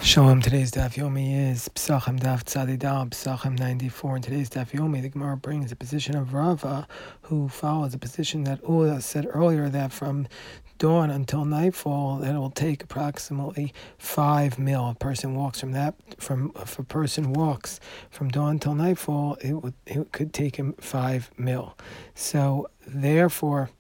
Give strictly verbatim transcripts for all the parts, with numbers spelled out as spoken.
Shalom. Today's Daf Yomi is Pesachim Daf Tzadidal Pesachim ninety-four. In today's Daf Yomi, the Gemara brings the position of Rava, who follows the position that Ula said earlier, that from dawn until nightfall, that it will take approximately five mil. A person walks from that from if a person walks from dawn till nightfall, it would it could take him five mil. So therefore,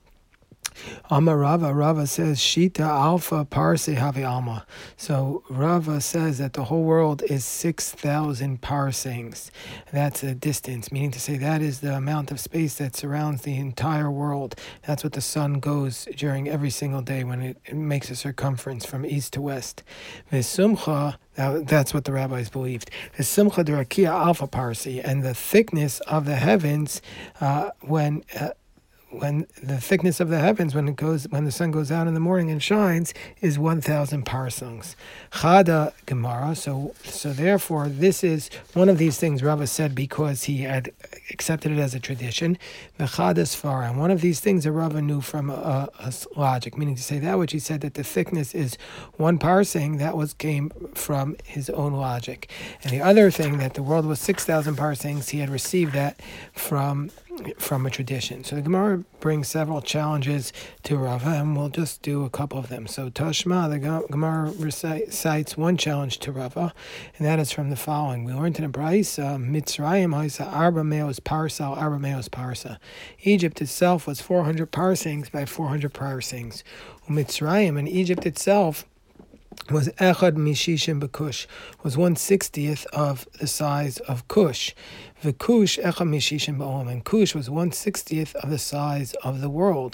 Amar Rava, Rava says, Shita Alpha Parse Havi Alma. So Rava says that the whole world is six thousand parsecs. That's a distance, meaning to say that is the amount of space that surrounds the entire world. That's what the sun goes during every single day when it, it makes a circumference from east to west. Vesumcha, that's what the rabbis believed. Vesumcha Durakia Alpha Parse, and the thickness of the heavens uh, when... Uh, when the thickness of the heavens, when it goes, when the sun goes out in the morning and shines, is one thousand parsecs. Chada Gemara. So, so therefore, this is one of these things Rava said because he had accepted it as a tradition. V'chada Sfara. And one of these things that Rava knew from a, a logic, meaning to say that which he said that the thickness is one parsec, that was came from his own logic. And the other thing that the world was six thousand parsecs, he had received that from. from a tradition. So the Gemara brings several challenges to Rava, and we'll just do a couple of them. So Tashma, the Gemara recites one challenge to Rava, and that is from the following. We learned in a Braisa, Mitzrayim haisa arba meos parsa, arba meos parsa. Egypt itself was four hundred parsecs by four hundred parsecs. Mitzrayim, and Egypt itself was echad mishishim b'kush, was one sixtieth of the size of Kush. V'kush echad mishishim b'olam, and Kush was one sixtieth of the size of the world.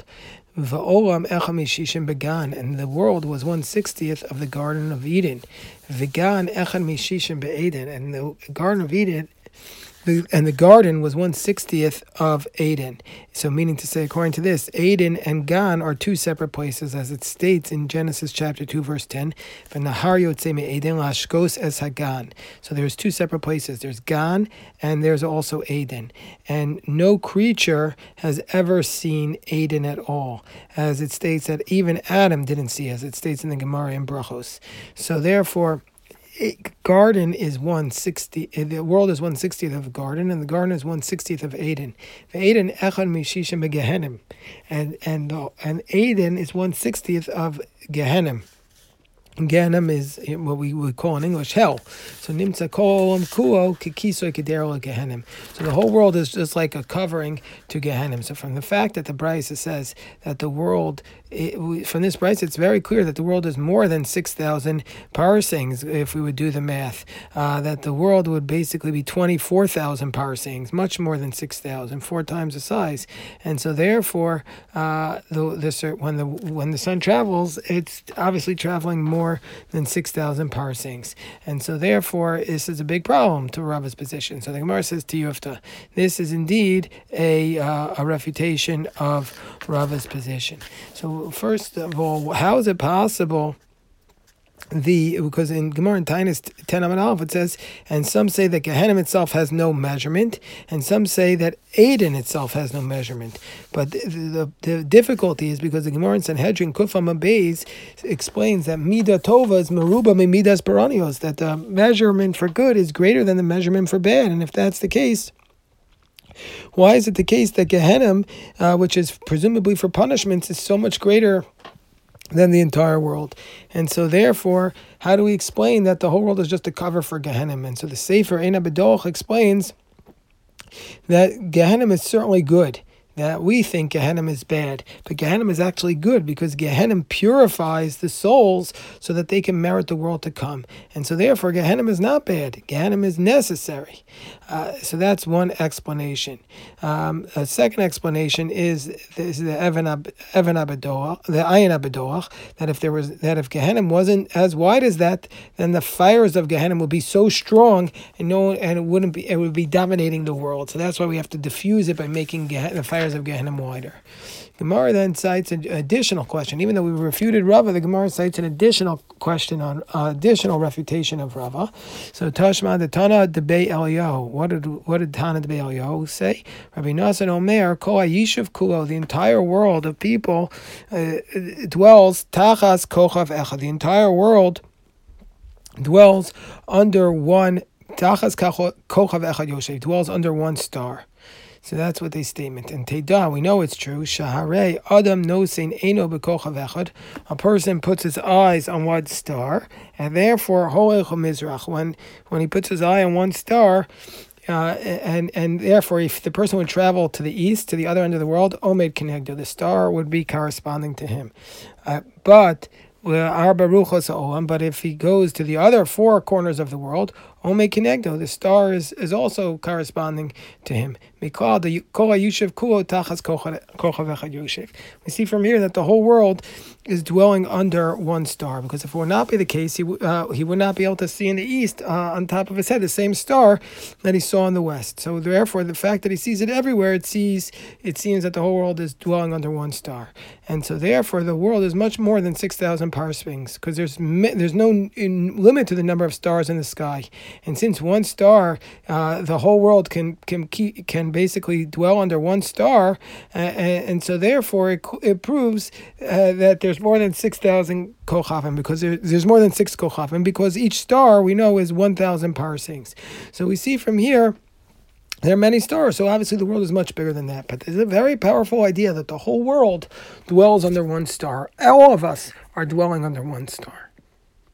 V'olam echad mishishim b'gan, and the world was one sixtieth of the Garden of Eden. V'gan echad mishishim b'Eden, and the Garden of Eden. The, and the garden was one sixtieth of Eden. So meaning to say, according to this, Eden and Gan are two separate places, as it states in Genesis chapter two, verse ten. V'nahar yotzei me'Eden lashkos es hagan. So there's two separate places. There's Gan and there's also Eden. And no creature has ever seen Eden at all, as it states that even Adam didn't see, as it states in the Gemara in Brachos. So therefore, garden is one sixty. The world is one sixtieth of the garden, and the garden is one sixtieth of Eden. Eden echad mishishim beGehenim, and and uh, and Eden is one sixtieth of Gehenim. Gehenim is what we would call in English hell. So nimtza kol kuo kikisoy kedero Gehenim. So the whole world is just like a covering to Gehenim. So from the fact that the Braisa says that the world, it, from this Braisa, it's very clear that the world is more than six thousand parsecs. If we would do the math, uh, that the world would basically be twenty-four thousand parsecs, much more than six thousand, four times the size. And so therefore, uh, the, the when the when the sun travels, it's obviously traveling more than six thousand parsecs. And so therefore, this is a big problem to Rava's position. So the Gemara says to Yufta, this is indeed a uh, a refutation of Rava's position. So first of all, how is it possible? The because in Gemara in Tainus ten Amud Aleph it says, and some say that Gehenim itself has no measurement, and some say that Eden itself has no measurement. But the, the, the difficulty is because the Gemara in Sanhedrin Kuf Amud Beis explains that Midah Tova is Meruba me Midas Baranios, that the measurement for good is greater than the measurement for bad, and if that's the case, why is it the case that Gehenim, uh, which is presumably for punishments, is so much greater than the entire world? And so therefore, how do we explain that the whole world is just a cover for Gehenim? And so the Sefer Ein HaBedoch explains that Gehenim is certainly good, that we think Gehenim is bad, but Gehenim is actually good because Gehenim purifies the souls so that they can merit the world to come. And so therefore Gehenim is not bad. Gehenim is necessary. Uh, so that's one explanation. Um, a second explanation is, is the Evan Abedoach, the Ayin Abedoach, that if there was that if Gehenim wasn't as wide as that, then the fires of Gehenim would be so strong and no and it wouldn't be it would be dominating the world. So that's why we have to diffuse it by making Gehenim, the fires of Gehenim wider. Gemara then cites an additional question. Even though we refuted Rava, the Gemara cites an additional question on uh, additional refutation of Rava. So Tashma the Tana Debei Eliyahu. What did what did Tana Debei Eliyahu say? Rabbi Nassan Omer Kol Yishuv Kulo. The entire world of people uh, dwells Tachas Kochav Echad. The entire world dwells under one tachas kochav echad yoshev, dwells under one star. So that's what they statement. And Teda, we know it's true. Shaharei Adam nosein eno bekochav echad. A person puts his eyes on one star, and therefore ho'ech mizrach. When when he puts his eye on one star, uh, and and therefore, if the person would travel to the east, to the other end of the world, omed kenegdo, the star would be corresponding to him. Uh, but but if he goes to the other four corners of the world, Ome Kinegdo, the star is, is also corresponding to him. We see from here that the whole world is dwelling under one star, because if it would not be the case, he, uh, he would not be able to see in the east, uh, on top of his head, the same star that he saw in the west. So therefore, the fact that he sees it everywhere, it sees it seems that the whole world is dwelling under one star. And so therefore, the world is much more than six thousand parsvings, because there's there's no limit to the number of stars in the sky. And since one star, uh, the whole world can can keep, can basically dwell under one star, uh, and, and so therefore it, it proves uh, that there's more than six thousand kochavim, because there, there's more than six kochavim, because each star we know is one thousand parsings. So we see from here there are many stars, so obviously the world is much bigger than that. But there's a very powerful idea that the whole world dwells under one star. All of us are dwelling under one star.